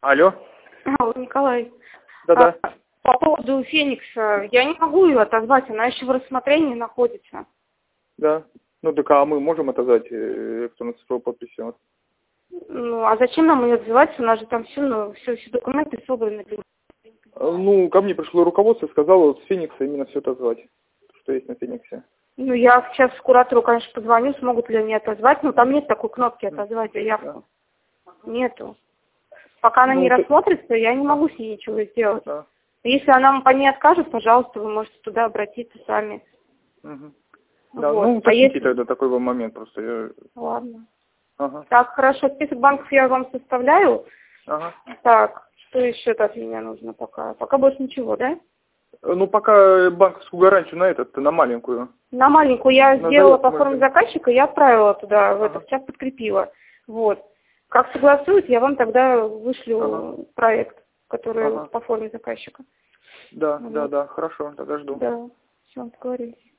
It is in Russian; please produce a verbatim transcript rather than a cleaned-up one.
Алло. Алло, Николай. Да-да. А, по поводу Феникса, я не могу ее отозвать, она еще в рассмотрении находится. Да. Ну так а мы можем отозвать электронную цифровую подпись? Вот. Ну, а зачем нам ее отзывать? У нас же там все, ну, все, все документы собраны. Ну, ко мне пришло руководство и сказало вот с Феникса именно все отозвать, что есть на Фениксе. Ну, я сейчас куратору, конечно, позвоню, смогут ли они отозвать, но там нет такой кнопки отозвать заявку. Да. Нету. Пока она ну, не ты... рассмотрится, я не могу с ней ничего сделать. Да. Если она по ней откажет, пожалуйста, вы можете туда обратиться сами. Угу. Да, Вот. ну, А уточните если... тогда такой был момент просто. Я... Ладно. Ага. Так, хорошо, список банков я вам составляю. Ага. Так, что еще от меня нужно пока? Пока больше ничего, да? Ну, пока банковскую гарантию на этот, на маленькую. На маленькую я на сделала по заявку, форме заказчика, я отправила туда, в ага. этот сейчас подкрепила. Вот. Как согласуют, я вам тогда вышлю ага. проект, который ага. по форме заказчика. Да, вот. да, да, хорошо, тогда жду. Да, все, договорились.